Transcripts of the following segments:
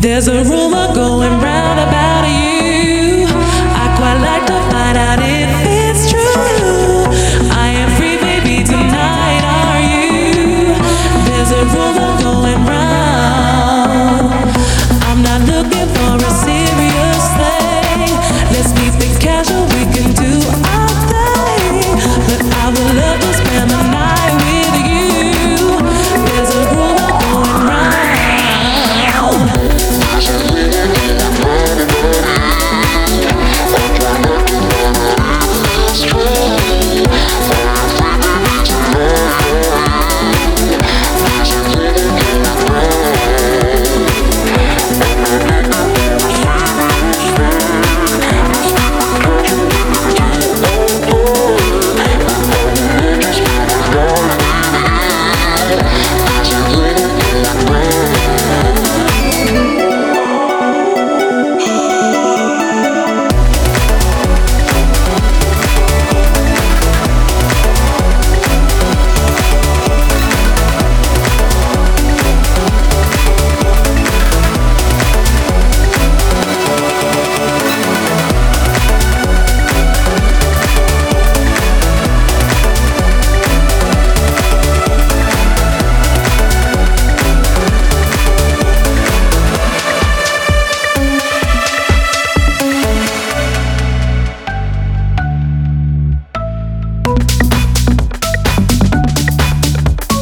There's a rumor going round about you. I quite like to find out if it's true. I am free, baby, tonight, are you? There's a rumor going round. I'm not looking for a serious thing. Let's keep it casual, we can do our thing. But I would love to spend the night with you. There's a rumor going round.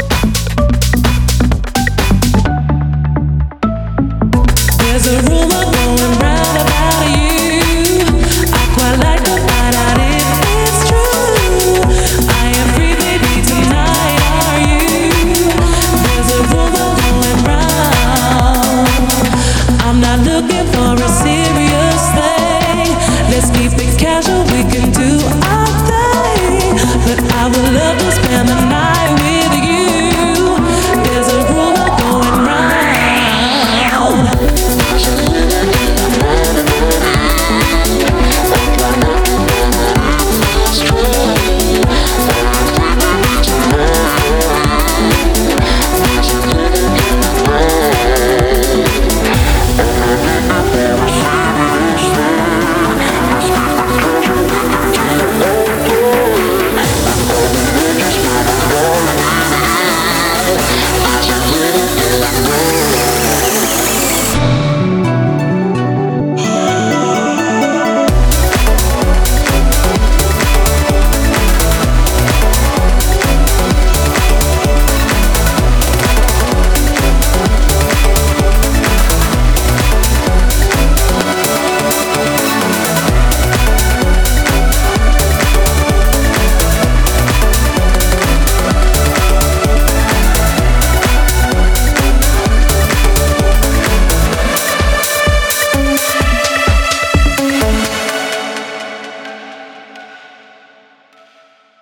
There's a rumor